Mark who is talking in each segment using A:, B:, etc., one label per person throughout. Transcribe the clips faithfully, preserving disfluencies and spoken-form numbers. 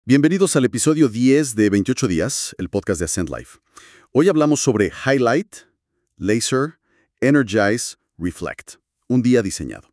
A: Bienvenidos al episodio diez de veintiocho días, el podcast de Ascend Life. Hoy hablamos sobre Highlight, Laser, Energize, Reflect, un día diseñado.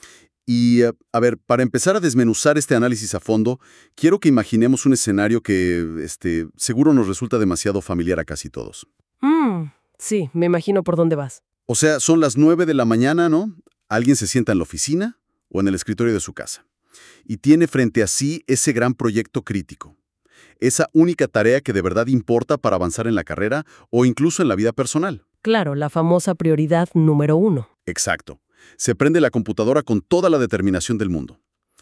A: Y, uh, a ver, para empezar a desmenuzar este análisis a fondo, quiero que imaginemos un escenario que, este, seguro nos resulta demasiado familiar a casi todos.
B: Mm, sí, me imagino por dónde vas.
A: O sea, son las nueve de la mañana, ¿no? Alguien se sienta en la oficina o en el escritorio de su casa y tiene frente a sí ese gran proyecto crítico, esa única tarea que de verdad importa para avanzar en la carrera o incluso en la vida personal.
B: Claro, la famosa prioridad número uno.
A: Exacto. Se prende la computadora con toda la determinación del mundo.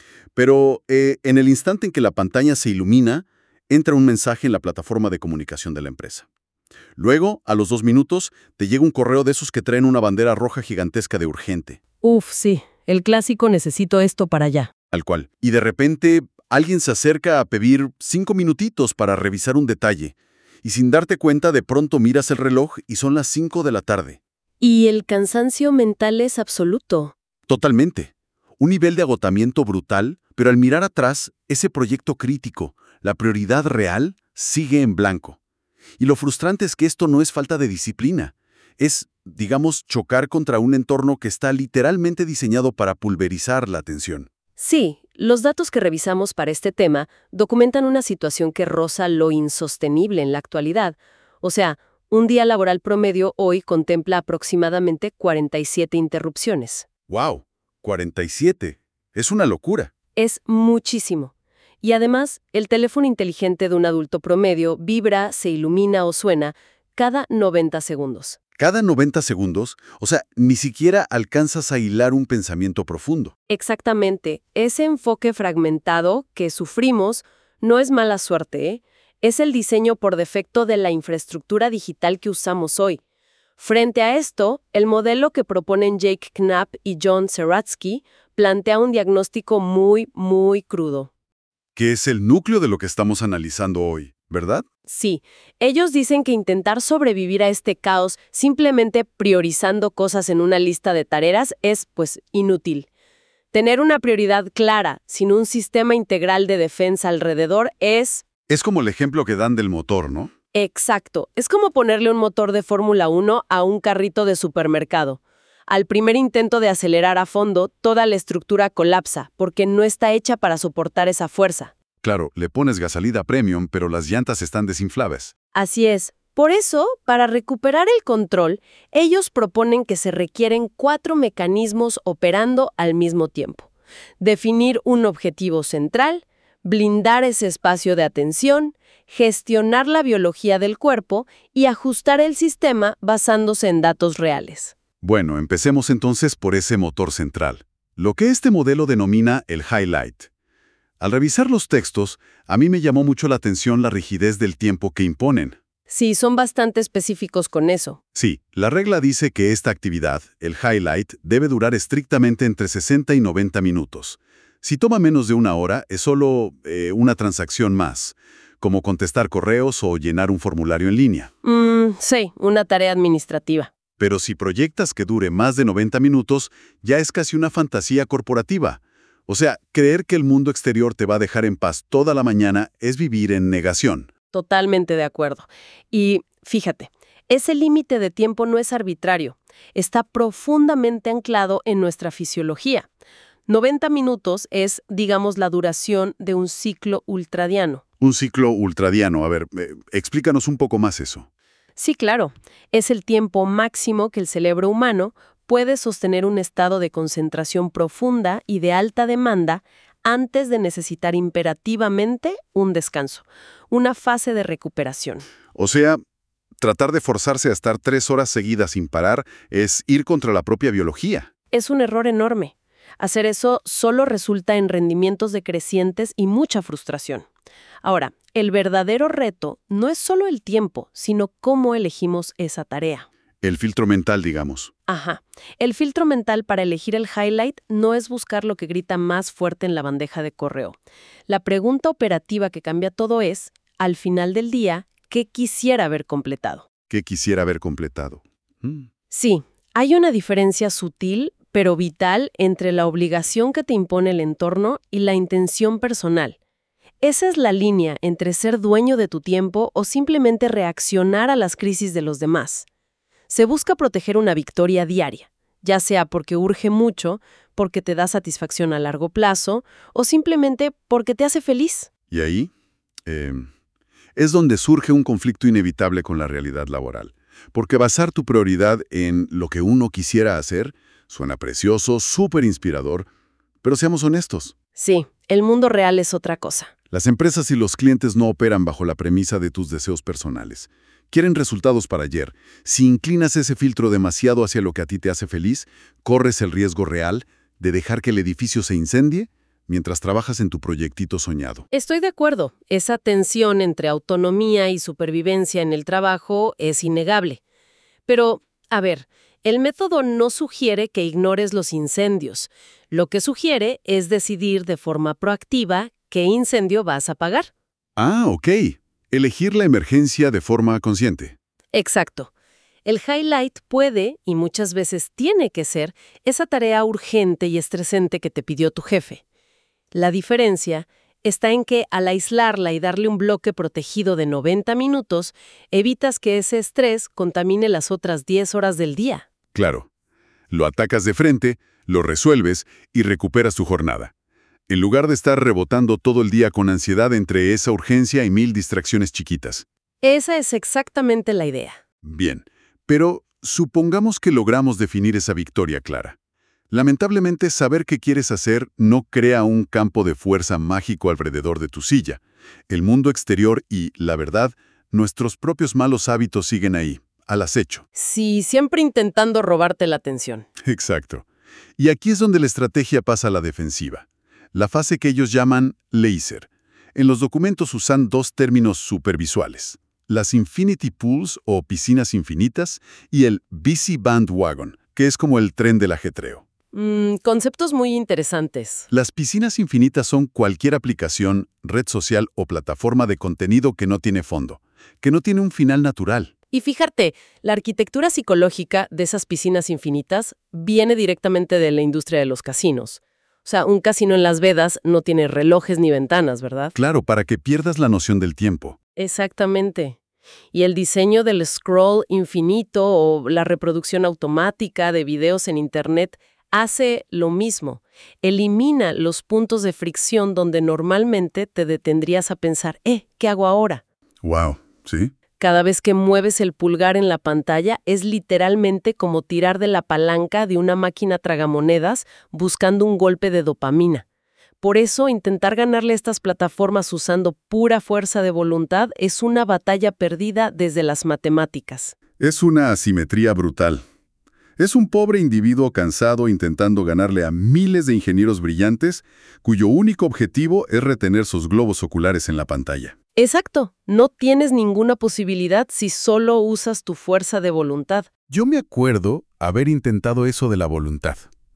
A: Pero eh, en el instante en que la pantalla se ilumina, entra un mensaje en la plataforma de comunicación de la empresa. Luego, a los dos minutos, te llega un correo de esos que traen una bandera roja gigantesca de urgente.
B: Uf, sí, el clásico necesito esto para allá.
A: Tal cual. Y de repente, alguien se acerca a pedir cinco minutitos para revisar un detalle. Y sin darte cuenta, de pronto miras el reloj y son las cinco de la tarde.
B: Y el cansancio mental es absoluto.
A: Totalmente. Un nivel de agotamiento brutal, pero al mirar atrás, ese proyecto crítico, la prioridad real, sigue en blanco. Y lo frustrante es que esto no es falta de disciplina. Es, digamos, chocar contra un entorno que está literalmente diseñado para pulverizar la atención.
B: Sí, los datos que revisamos para este tema documentan una situación que roza lo insostenible en la actualidad. O sea, un día laboral promedio hoy contempla aproximadamente cuarenta y siete interrupciones.
A: ¡Wow! cuarenta y siete. Es una locura.
B: Es muchísimo. Y además, el teléfono inteligente de un adulto promedio vibra, se ilumina o suena cada noventa segundos.
A: Cada noventa segundos, o sea, ni siquiera alcanzas a hilar un pensamiento profundo.
B: Exactamente. Ese enfoque fragmentado que sufrimos no es mala suerte, ¿eh? Es el diseño por defecto de la infraestructura digital que usamos hoy. Frente a esto, el modelo que proponen Jake Knapp y John Seratsky plantea un diagnóstico muy, muy crudo.
A: Que es el núcleo de lo que estamos analizando hoy, ¿verdad?
B: Sí, ellos dicen que intentar sobrevivir a este caos simplemente priorizando cosas en una lista de tareas es, pues, inútil. Tener una prioridad clara, sin un sistema integral de defensa alrededor, es...
A: Es como el ejemplo que dan del motor, ¿no?
B: Exacto. Es como ponerle un motor de Fórmula uno a un carrito de supermercado. Al primer intento de acelerar a fondo, toda la estructura colapsa, porque no está hecha para soportar esa fuerza.
A: Claro, le pones gasolina premium, pero las llantas están desinflables.
B: Así es. Por eso, para recuperar el control, ellos proponen que se requieren cuatro mecanismos operando al mismo tiempo. Definir un objetivo central, blindar ese espacio de atención, gestionar la biología del cuerpo y ajustar el sistema basándose en datos reales.
A: Bueno, empecemos entonces por ese motor central, lo que este modelo denomina el highlight. Al revisar los textos, a mí me llamó mucho la atención la rigidez del tiempo que imponen.
B: Sí, son bastante específicos con eso.
A: Sí, la regla dice que esta actividad, el highlight, debe durar estrictamente entre sesenta y noventa minutos. Si toma menos de una hora, es solo eh, una transacción más, como contestar correos o llenar un formulario en línea.
B: Mm, sí, una tarea administrativa.
A: Pero si proyectas que dure más de noventa minutos, ya es casi una fantasía corporativa. O sea, creer que el mundo exterior te va a dejar en paz toda la mañana es vivir en negación.
B: Totalmente de acuerdo. Y fíjate, ese límite de tiempo no es arbitrario. Está profundamente anclado en nuestra fisiología. noventa minutos es, digamos, la duración de un ciclo ultradiano.
A: Un ciclo ultradiano. A ver, eh, explícanos un poco más eso.
B: Sí, claro. Es el tiempo máximo que el cerebro humano puede sostener un estado de concentración profunda y de alta demanda antes de necesitar imperativamente un descanso, una fase de recuperación.
A: O sea, tratar de forzarse a estar tres horas seguidas sin parar es ir contra la propia biología.
B: Es un error enorme. Hacer eso solo resulta en rendimientos decrecientes y mucha frustración. Ahora, el verdadero reto no es solo el tiempo, sino cómo elegimos esa tarea.
A: El filtro mental, digamos.
B: Ajá. El filtro mental para elegir el highlight no es buscar lo que grita más fuerte en la bandeja de correo. La pregunta operativa que cambia todo es, al final del día, ¿qué quisiera haber completado?
A: ¿Qué quisiera haber completado? Mm.
B: Sí, hay una diferencia sutil, pero vital, entre la obligación que te impone el entorno y la intención personal. Esa es la línea entre ser dueño de tu tiempo o simplemente reaccionar a las crisis de los demás. Se busca proteger una victoria diaria, ya sea porque urge mucho, porque te da satisfacción a largo plazo o simplemente porque te hace feliz.
A: Y ahí eh, es donde surge un conflicto inevitable con la realidad laboral. Porque basar tu prioridad en lo que uno quisiera hacer suena precioso, súper inspirador, pero seamos honestos.
B: Sí, el mundo real es otra cosa.
A: Las empresas y los clientes no operan bajo la premisa de tus deseos personales. Quieren resultados para ayer. Si inclinas ese filtro demasiado hacia lo que a ti te hace feliz, corres el riesgo real de dejar que el edificio se incendie mientras trabajas en tu proyectito soñado.
B: Estoy de acuerdo. Esa tensión entre autonomía y supervivencia en el trabajo es innegable. Pero, a ver, el método no sugiere que ignores los incendios. Lo que sugiere es decidir de forma proactiva qué incendio vas a apagar.
A: Ah, ok. Elegir la emergencia de forma consciente.
B: Exacto. El highlight puede, y muchas veces tiene que ser, esa tarea urgente y estresante que te pidió tu jefe. La diferencia está en que al aislarla y darle un bloque protegido de noventa minutos, evitas que ese estrés contamine las otras diez horas del día.
A: Claro. Lo atacas de frente, lo resuelves y recuperas tu jornada. En lugar de estar rebotando todo el día con ansiedad entre esa urgencia y mil distracciones chiquitas.
B: Esa es exactamente la idea.
A: Bien, pero supongamos que logramos definir esa victoria clara. Lamentablemente, saber qué quieres hacer no crea un campo de fuerza mágico alrededor de tu silla. El mundo exterior y, la verdad, nuestros propios malos hábitos siguen ahí, al acecho.
B: Sí, siempre intentando robarte la atención.
A: Exacto. Y aquí es donde la estrategia pasa a la defensiva. La fase que ellos llaman laser. En los documentos usan dos términos supervisuales. Las Infinity Pools o piscinas infinitas y el Busy Bandwagon, que es como el tren del ajetreo.
B: Mm, conceptos muy interesantes.
A: Las piscinas infinitas son cualquier aplicación, red social o plataforma de contenido que no tiene fondo, que no tiene un final natural.
B: Y fíjate, la arquitectura psicológica de esas piscinas infinitas viene directamente de la industria de los casinos. O sea, un casino en Las Vegas no tiene relojes ni ventanas, ¿verdad?
A: Claro, para que pierdas la noción del tiempo.
B: Exactamente. Y el diseño del scroll infinito o la reproducción automática de videos en Internet hace lo mismo. Elimina los puntos de fricción donde normalmente te detendrías a pensar, eh, ¿qué hago ahora?
A: Wow, ¿sí?
B: Cada vez que mueves el pulgar en la pantalla es literalmente como tirar de la palanca de una máquina tragamonedas buscando un golpe de dopamina. Por eso, intentar ganarle a estas plataformas usando pura fuerza de voluntad es una batalla perdida desde las matemáticas.
A: Es una asimetría brutal. Es un pobre individuo cansado intentando ganarle a miles de ingenieros brillantes cuyo único objetivo es retener sus globos oculares en la pantalla.
B: Exacto. No tienes ninguna posibilidad si solo usas tu fuerza de voluntad.
A: Yo me acuerdo haber intentado eso de la voluntad.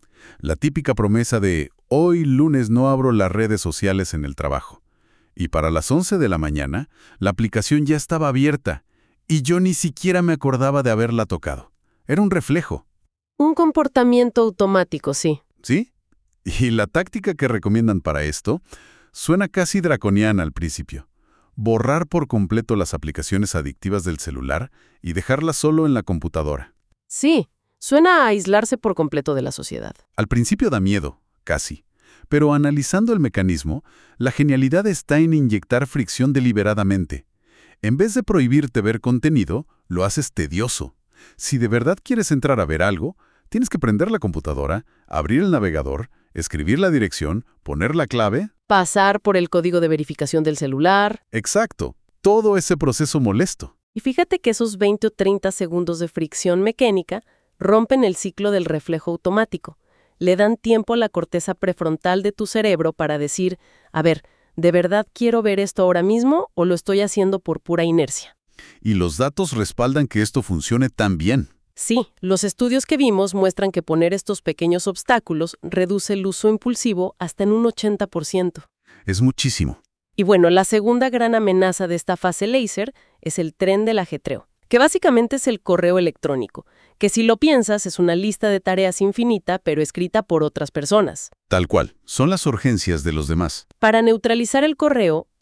A: La típica promesa de hoy lunes no abro las redes sociales en el trabajo. Y para las once de la mañana, la aplicación ya estaba abierta y yo ni siquiera me acordaba de haberla tocado. Era un reflejo.
B: Un comportamiento automático, sí.
A: ¿Sí? Y la táctica que recomiendan para esto suena casi draconiana al principio. Borrar por completo las aplicaciones adictivas del celular y dejarlas solo en la computadora.
B: Sí, suena a aislarse por completo de la sociedad.
A: Al principio da miedo, casi. Pero analizando el mecanismo, la genialidad está en inyectar fricción deliberadamente. En vez de prohibirte ver contenido, lo haces tedioso. Si de verdad quieres entrar a ver algo, tienes que prender la computadora, abrir el navegador, escribir la dirección, poner la clave.
B: Pasar por el código de verificación del celular.
A: Exacto. Todo ese proceso molesto.
B: Y fíjate que esos veinte o treinta segundos de fricción mecánica rompen el ciclo del reflejo automático. Le dan tiempo a la corteza prefrontal de tu cerebro para decir, a ver, ¿de verdad quiero ver esto ahora mismo o lo estoy haciendo por pura inercia?
A: Y los datos respaldan que esto funcione tan bien.
B: Sí, los estudios que vimos muestran que poner estos pequeños obstáculos reduce el uso impulsivo hasta en un ochenta por ciento.
A: Es muchísimo.
B: Y bueno, la segunda gran amenaza de esta fase láser es el tren del ajetreo, que básicamente es el correo electrónico, que si lo piensas es una lista de tareas infinita, pero escrita por otras personas.
A: Tal cual, son las urgencias de los demás.
B: Para neutralizar el correo,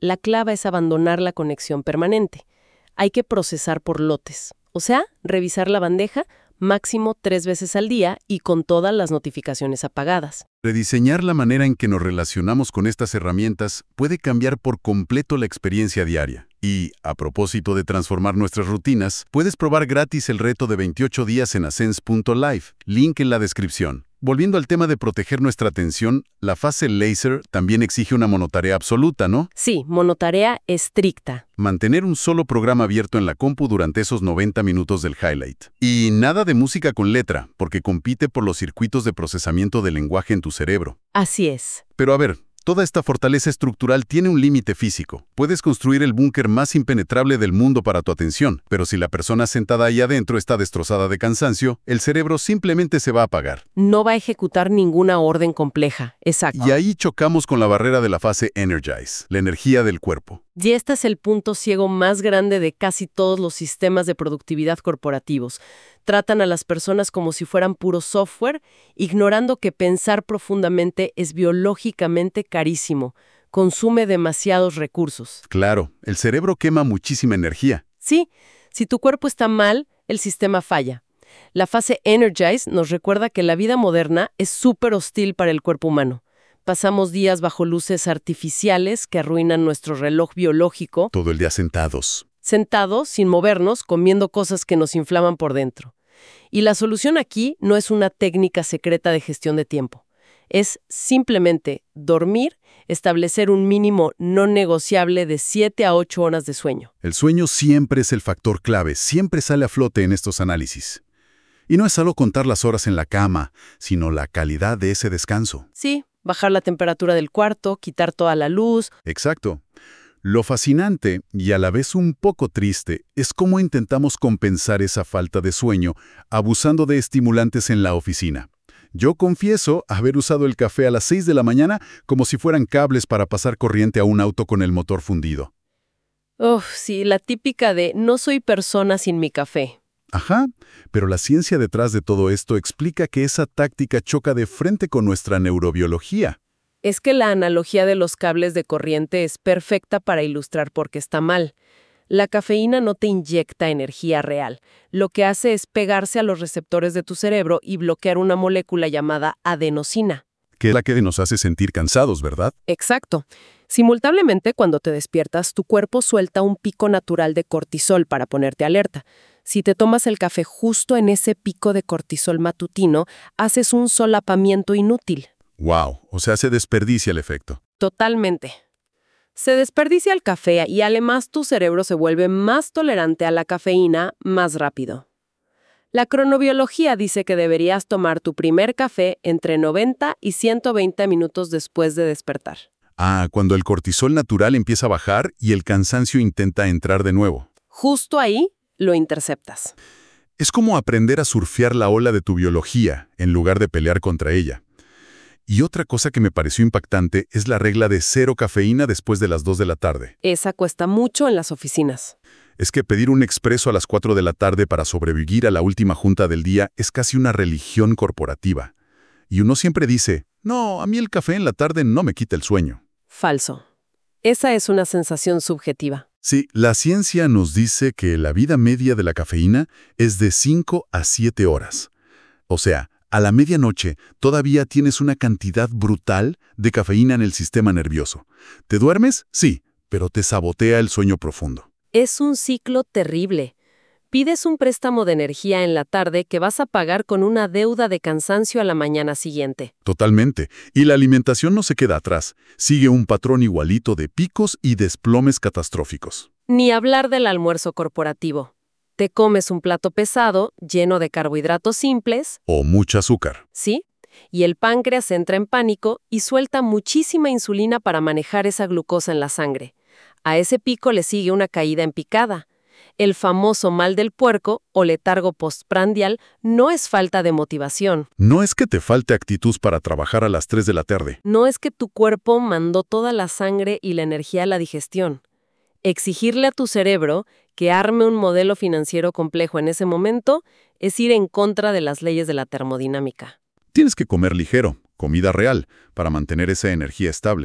B: la clave es abandonar la conexión permanente. Hay que procesar por lotes, o sea, revisar la bandeja máximo tres veces al día y con todas las notificaciones apagadas.
A: Rediseñar la manera en que nos relacionamos con estas herramientas puede cambiar por completo la experiencia diaria. Y, a propósito de transformar nuestras rutinas, puedes probar gratis el reto de veintiocho días en ascens punto life, link en la descripción. Volviendo al tema de proteger nuestra atención, la fase láser también exige una monotarea absoluta, ¿no?
B: Sí, monotarea estricta.
A: Mantener un solo programa abierto en la compu durante esos noventa minutos del highlight. Y nada de música con letra, porque compite por los circuitos de procesamiento del lenguaje en tu cerebro.
B: Así es.
A: Pero a ver, toda esta fortaleza estructural tiene un límite físico. Puedes construir el búnker más impenetrable del mundo para tu atención, pero si la persona sentada ahí adentro está destrozada de cansancio, el cerebro simplemente se va a apagar.
B: No va a ejecutar ninguna orden compleja. Exacto.
A: Y ahí chocamos con la barrera de la fase Energize, la energía del cuerpo.
B: Y este es el punto ciego más grande de casi todos los sistemas de productividad corporativos. Tratan a las personas como si fueran puro software, ignorando que pensar profundamente es biológicamente carísimo, consume demasiados recursos.
A: Claro, el cerebro quema muchísima energía.
B: Sí, si tu cuerpo está mal, el sistema falla. La fase Energize nos recuerda que la vida moderna es súper hostil para el cuerpo humano. Pasamos días bajo luces artificiales que arruinan nuestro reloj biológico.
A: Todo el día sentados.
B: Sentados, sin movernos, comiendo cosas que nos inflaman por dentro. Y la solución aquí no es una técnica secreta de gestión de tiempo. Es simplemente dormir, establecer un mínimo no negociable de siete a ocho horas de sueño.
A: El sueño siempre es el factor clave, siempre sale a flote en estos análisis. Y no es solo contar las horas en la cama, sino la calidad de ese descanso.
B: Sí, bajar la temperatura del cuarto, quitar toda la luz.
A: Exacto. Lo fascinante, y a la vez un poco triste, es cómo intentamos compensar esa falta de sueño abusando de estimulantes en la oficina. Yo confieso haber usado el café a las seis de la mañana como si fueran cables para pasar corriente a un auto con el motor fundido.
B: Uf, sí, la típica de no soy persona sin mi café.
A: Ajá, pero la ciencia detrás de todo esto explica que esa táctica choca de frente con nuestra neurobiología.
B: Es que la analogía de los cables de corriente es perfecta para ilustrar por qué está mal. La cafeína no te inyecta energía real. Lo que hace es pegarse a los receptores de tu cerebro y bloquear una molécula llamada adenosina.
A: Que es la que nos hace sentir cansados, ¿verdad?
B: Exacto. Simultáneamente, cuando te despiertas, tu cuerpo suelta un pico natural de cortisol para ponerte alerta. Si te tomas el café justo en ese pico de cortisol matutino, haces un solapamiento inútil.
A: Wow, o sea, se desperdicia el efecto.
B: Totalmente. Se desperdicia el café y además tu cerebro se vuelve más tolerante a la cafeína más rápido. La cronobiología dice que deberías tomar tu primer café entre noventa y ciento veinte minutos después de despertar.
A: Ah, cuando el cortisol natural empieza a bajar y el cansancio intenta entrar de nuevo.
B: Justo ahí lo interceptas.
A: Es como aprender a surfear la ola de tu biología en lugar de pelear contra ella. Y otra cosa que me pareció impactante es la regla de cero cafeína después de las dos de la tarde.
B: Esa cuesta mucho en las oficinas.
A: Es que pedir un expreso a las cuatro de la tarde para sobrevivir a la última junta del día es casi una religión corporativa. Y uno siempre dice, no, a mí el café en la tarde no me quita el sueño.
B: Falso. Esa es una sensación subjetiva.
A: Sí, la ciencia nos dice que la vida media de la cafeína es de cinco a siete horas. O sea, a la medianoche todavía tienes una cantidad brutal de cafeína en el sistema nervioso. ¿Te duermes? Sí, pero te sabotea el sueño profundo.
B: Es un ciclo terrible. Pides un préstamo de energía en la tarde que vas a pagar con una deuda de cansancio a la mañana siguiente.
A: Totalmente. Y la alimentación no se queda atrás. Sigue un patrón igualito de picos y desplomes catastróficos.
B: Ni hablar del almuerzo corporativo. Te comes un plato pesado, lleno de carbohidratos simples.
A: O mucho azúcar.
B: ¿Sí? Y el páncreas entra en pánico y suelta muchísima insulina para manejar esa glucosa en la sangre. A ese pico le sigue una caída en picada. El famoso mal del puerco o letargo postprandial no es falta de motivación.
A: No es que te falte actitud para trabajar a las tres de la tarde.
B: No es que tu cuerpo mandó toda la sangre y la energía a la digestión. Exigirle a tu cerebro que arme un modelo financiero complejo en ese momento es ir en contra de las leyes de la termodinámica.
A: Tienes que comer ligero, comida real, para mantener esa energía estable.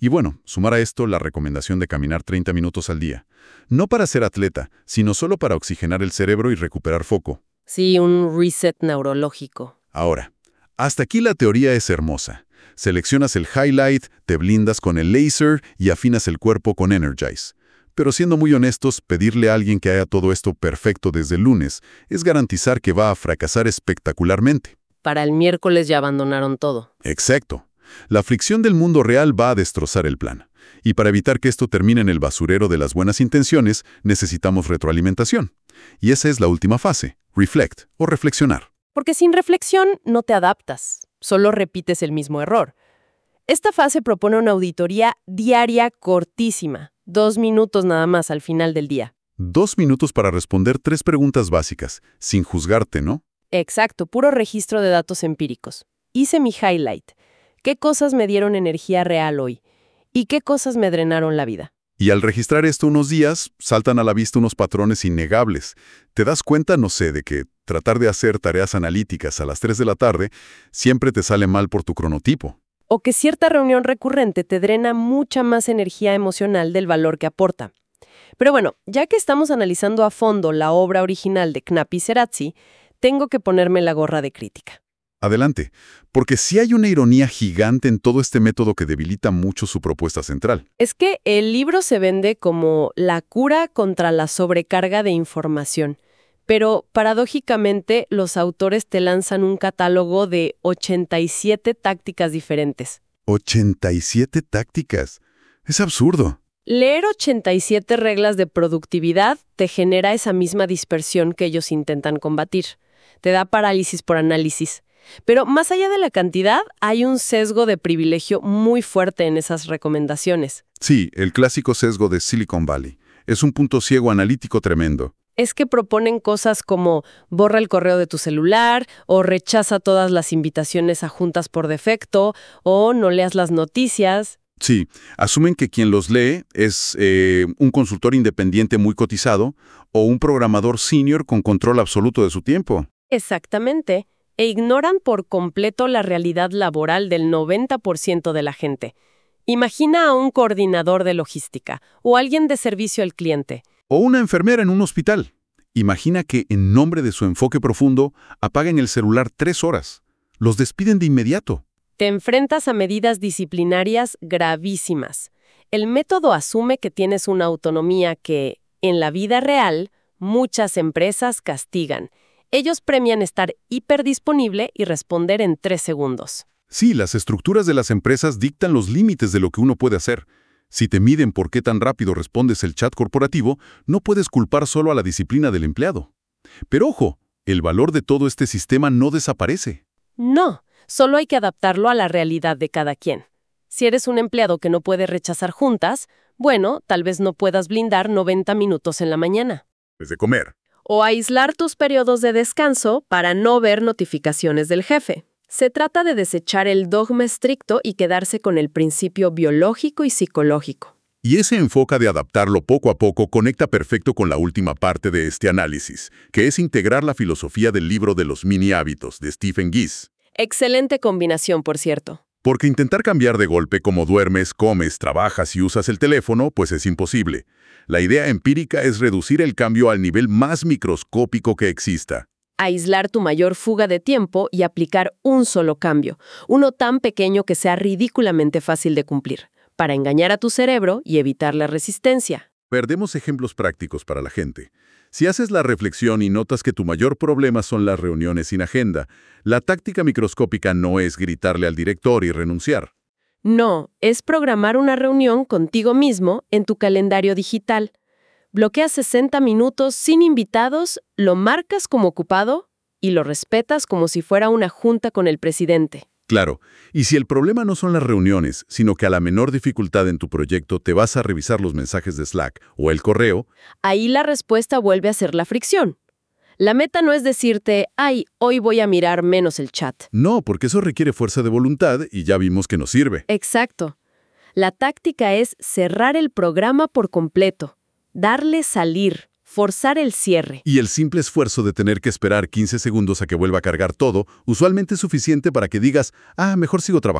A: Y bueno, sumar a esto la recomendación de caminar treinta minutos al día. No para ser atleta, sino solo para oxigenar el cerebro y recuperar foco.
B: Sí, un reset neurológico.
A: Ahora, hasta aquí la teoría es hermosa. Seleccionas el highlight, te blindas con el laser y afinas el cuerpo con Energize. Pero siendo muy honestos, pedirle a alguien que haga todo esto perfecto desde el lunes es garantizar que va a fracasar espectacularmente.
B: Para el miércoles ya abandonaron todo.
A: Exacto. La fricción del mundo real va a destrozar el plan. Y para evitar que esto termine en el basurero de las buenas intenciones, necesitamos retroalimentación. Y esa es la última fase, reflect o reflexionar.
B: Porque sin reflexión no te adaptas, solo repites el mismo error. Esta fase propone una auditoría diaria cortísima, dos minutos nada más al final del día.
A: Dos minutos para responder tres preguntas básicas, sin juzgarte, ¿no?
B: Exacto, puro registro de datos empíricos. Hice mi highlight. ¿Qué cosas me dieron energía real hoy? ¿Y qué cosas me drenaron la vida?
A: Y al registrar esto unos días, saltan a la vista unos patrones innegables. Te das cuenta, no sé, de que tratar de hacer tareas analíticas a las tres de la tarde siempre te sale mal por tu cronotipo.
B: O que cierta reunión recurrente te drena mucha más energía emocional del valor que aporta. Pero bueno, ya que estamos analizando a fondo la obra original de Knapp y Serazzi, tengo que ponerme la gorra de crítica.
A: Adelante, porque sí hay una ironía gigante en todo este método que debilita mucho su propuesta central.
B: Es que el libro se vende como la cura contra la sobrecarga de información, pero paradójicamente los autores te lanzan un catálogo de ochenta y siete tácticas diferentes.
A: ¿ochenta y siete tácticas? Es absurdo.
B: Leer ochenta y siete reglas de productividad te genera esa misma dispersión que ellos intentan combatir. Te da parálisis por análisis. Pero más allá de la cantidad, hay un sesgo de privilegio muy fuerte en esas recomendaciones.
A: Sí, el clásico sesgo de Silicon Valley. Es un punto ciego analítico tremendo.
B: Es que proponen cosas como borra el correo de tu celular, o rechaza todas las invitaciones a juntas por defecto, o no leas las noticias.
A: Sí, asumen que quien los lee es eh, un consultor independiente muy cotizado o un programador senior con control absoluto de su tiempo.
B: Exactamente. E ignoran por completo la realidad laboral del noventa por ciento de la gente. Imagina a un coordinador de logística o alguien de servicio al cliente.
A: O una enfermera en un hospital. Imagina que, en nombre de su enfoque profundo, apaguen el celular tres horas. Los despiden de inmediato.
B: Te enfrentas a medidas disciplinarias gravísimas. El método asume que tienes una autonomía que, en la vida real, muchas empresas castigan. Ellos premian estar hiperdisponible y responder en tres segundos.
A: Sí, las estructuras de las empresas dictan los límites de lo que uno puede hacer. Si te miden por qué tan rápido respondes el chat corporativo, no puedes culpar solo a la disciplina del empleado. Pero ojo, el valor de todo este sistema no desaparece.
B: No, solo hay que adaptarlo a la realidad de cada quien. Si eres un empleado que no puede rechazar juntas, bueno, tal vez no puedas blindar noventa minutos en la mañana.
A: Desde comer.
B: O aislar tus periodos de descanso para no ver notificaciones del jefe. Se trata de desechar el dogma estricto y quedarse con el principio biológico y psicológico.
A: Y ese enfoque de adaptarlo poco a poco conecta perfecto con la última parte de este análisis, que es integrar la filosofía del libro de los mini hábitos de Stephen Gies.
B: Excelente combinación, por cierto.
A: Porque intentar cambiar de golpe como duermes, comes, trabajas y usas el teléfono, pues es imposible. La idea empírica es reducir el cambio al nivel más microscópico que exista.
B: Aislar tu mayor fuga de tiempo y aplicar un solo cambio, uno tan pequeño que sea ridículamente fácil de cumplir, para engañar a tu cerebro y evitar la resistencia.
A: Perdemos ejemplos prácticos para la gente. Si haces la reflexión y notas que tu mayor problema son las reuniones sin agenda, la táctica microscópica no es gritarle al director y renunciar.
B: No, es programar una reunión contigo mismo en tu calendario digital. Bloqueas sesenta minutos sin invitados, lo marcas como ocupado y lo respetas como si fuera una junta con el presidente.
A: Claro, y si el problema no son las reuniones, sino que a la menor dificultad en tu proyecto te vas a revisar los mensajes de Slack o el correo,
B: ahí la respuesta vuelve a ser la fricción. La meta no es decirte, ay, hoy voy a mirar menos el chat.
A: No, porque eso requiere fuerza de voluntad y ya vimos que no sirve.
B: Exacto. La táctica es cerrar el programa por completo, darle salir, forzar el cierre.
A: Y el simple esfuerzo de tener que esperar quince segundos a que vuelva a cargar todo, usualmente es suficiente para que digas, ah, mejor sigo trabajando.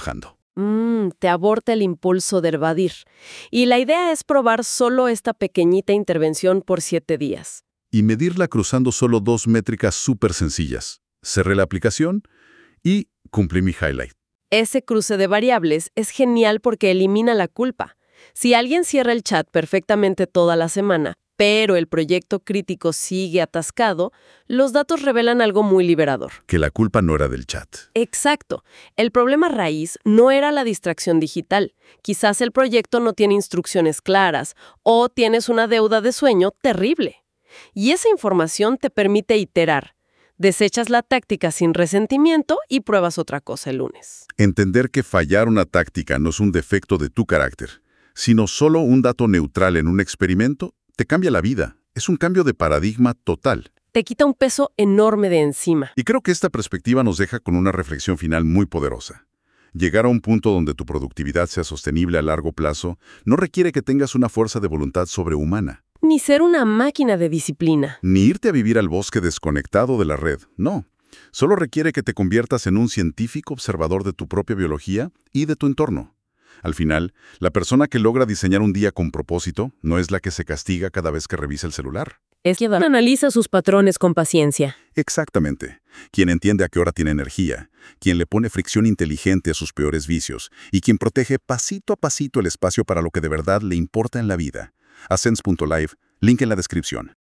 B: Mm, te aborta el impulso de evadir. Y la idea es probar solo esta pequeñita intervención por siete días.
A: Y medirla cruzando solo dos métricas súper sencillas. Cerré la aplicación y cumplí mi highlight.
B: Ese cruce de variables es genial porque elimina la culpa. Si alguien cierra el chat perfectamente toda la semana, pero el proyecto crítico sigue atascado, los datos revelan algo muy liberador.
A: Que la culpa no era del chat.
B: Exacto. El problema raíz no era la distracción digital. Quizás el proyecto no tiene instrucciones claras o tienes una deuda de sueño terrible. Y esa información te permite iterar. Desechas la táctica sin resentimiento y pruebas otra cosa el lunes.
A: Entender que fallar una táctica no es un defecto de tu carácter, sino solo un dato neutral en un experimento, te cambia la vida. Es un cambio de paradigma total.
B: Te quita un peso enorme de encima.
A: Y creo que esta perspectiva nos deja con una reflexión final muy poderosa. Llegar a un punto donde tu productividad sea sostenible a largo plazo no requiere que tengas una fuerza de voluntad sobrehumana.
B: Ni ser una máquina de disciplina.
A: Ni irte a vivir al bosque desconectado de la red, no. Solo requiere que te conviertas en un científico observador de tu propia biología y de tu entorno. Al final, la persona que logra diseñar un día con propósito no es la que se castiga cada vez que revisa el celular.
B: Es quien analiza sus patrones con paciencia.
A: Exactamente. Quien entiende a qué hora tiene energía, quien le pone fricción inteligente a sus peores vicios y quien protege pasito a pasito el espacio para lo que de verdad le importa en la vida. Ascens punto live, link en la descripción.